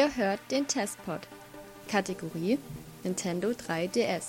Ihr hört den Testpod. Kategorie Nintendo 3DS.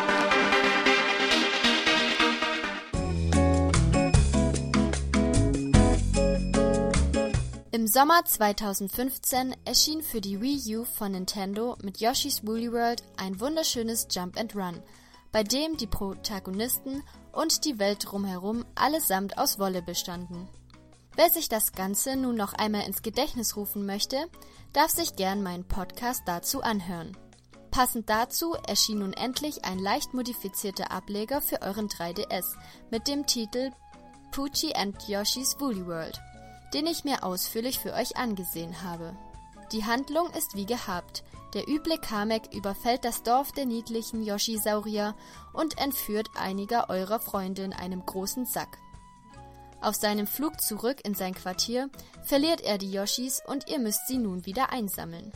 Im Sommer 2015 erschien für die Wii U von Nintendo mit Yoshi's Woolly World ein wunderschönes Jump and Run, bei dem die Protagonisten und die Welt drumherum allesamt aus Wolle bestanden. Wer sich das Ganze nun noch einmal ins Gedächtnis rufen möchte, darf sich gern meinen Podcast dazu anhören. Passend dazu erschien nun endlich ein leicht modifizierter Ableger für euren 3DS mit dem Titel Poochy and Yoshi's Woolly World, den ich mir ausführlich für euch angesehen habe. Die Handlung ist wie gehabt. Der üble Kamek überfällt das Dorf der niedlichen Yoshi-Saurier und entführt einiger eurer Freunde in einem großen Sack. Auf seinem Flug zurück in sein Quartier verliert er die Yoshis und ihr müsst sie nun wieder einsammeln.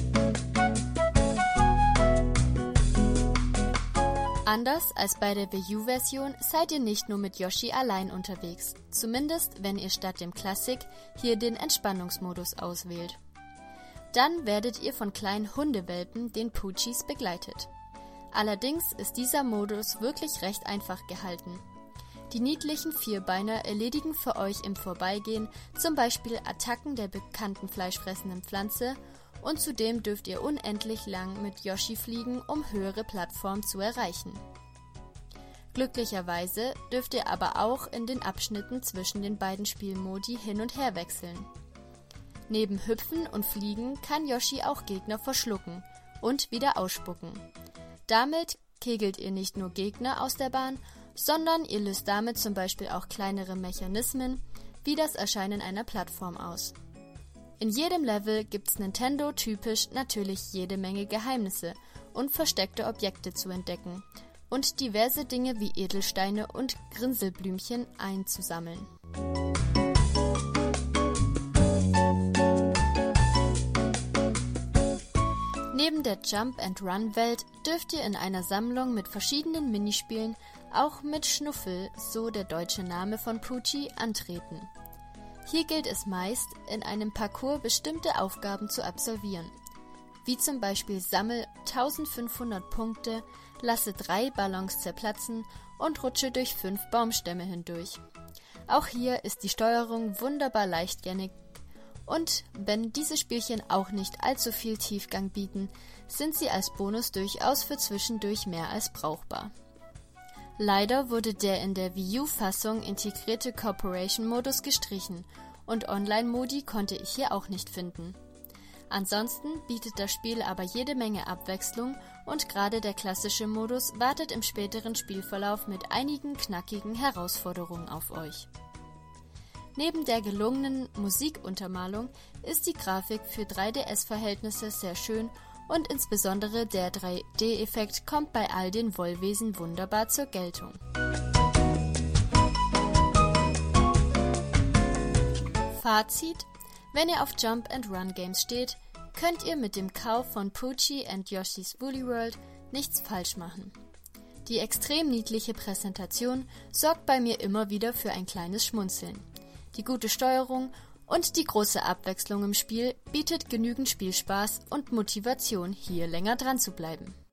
Anders als bei der Wii U-Version seid ihr nicht nur mit Yoshi allein unterwegs, zumindest wenn ihr statt dem Classic hier den Entspannungsmodus auswählt. Dann werdet ihr von kleinen Hundewelpen, den Poochies, begleitet. Allerdings ist dieser Modus wirklich recht einfach gehalten. Die niedlichen Vierbeiner erledigen für euch im Vorbeigehen zum Beispiel Attacken der bekannten fleischfressenden Pflanze und zudem dürft ihr unendlich lang mit Yoshi fliegen, um höhere Plattformen zu erreichen. Glücklicherweise dürft ihr aber auch in den Abschnitten zwischen den beiden Spielmodi hin und her wechseln. Neben Hüpfen und Fliegen kann Yoshi auch Gegner verschlucken und wieder ausspucken. Damit kegelt ihr nicht nur Gegner aus der Bahn, sondern ihr löst damit zum Beispiel auch kleinere Mechanismen wie das Erscheinen einer Plattform aus. In jedem Level gibt's Nintendo-typisch natürlich jede Menge Geheimnisse und versteckte Objekte zu entdecken und diverse Dinge wie Edelsteine und Grinselblümchen einzusammeln. Neben der Jump-and-Run-Welt dürft ihr in einer Sammlung mit verschiedenen Minispielen auch mit Schnuffel, so der deutsche Name von Poochy, antreten. Hier gilt es meist, in einem Parcours bestimmte Aufgaben zu absolvieren, wie zum Beispiel sammel 1500 Punkte, lasse 3 Ballons zerplatzen und rutsche durch 5 Baumstämme hindurch. Auch hier ist die Steuerung wunderbar leichtgängig und wenn diese Spielchen auch nicht allzu viel Tiefgang bieten, sind sie als Bonus durchaus für zwischendurch mehr als brauchbar. Leider wurde der in der Wii U-Fassung integrierte Corporation-Modus gestrichen und Online-Modi konnte ich hier auch nicht finden. Ansonsten bietet das Spiel aber jede Menge Abwechslung und gerade der klassische Modus wartet im späteren Spielverlauf mit einigen knackigen Herausforderungen auf euch. Neben der gelungenen Musikuntermalung ist die Grafik für 3DS-Verhältnisse sehr schön und insbesondere der 3D-Effekt kommt bei all den Wollwesen wunderbar zur Geltung. Fazit: Wenn ihr auf Jump-and-Run-Games steht, könnt ihr mit dem Kauf von Poochy and Yoshi's Woolly World nichts falsch machen. Die extrem niedliche Präsentation sorgt bei mir immer wieder für ein kleines Schmunzeln. Die gute Steuerung und die große Abwechslung im Spiel bietet genügend Spielspaß und Motivation, hier länger dran zu bleiben.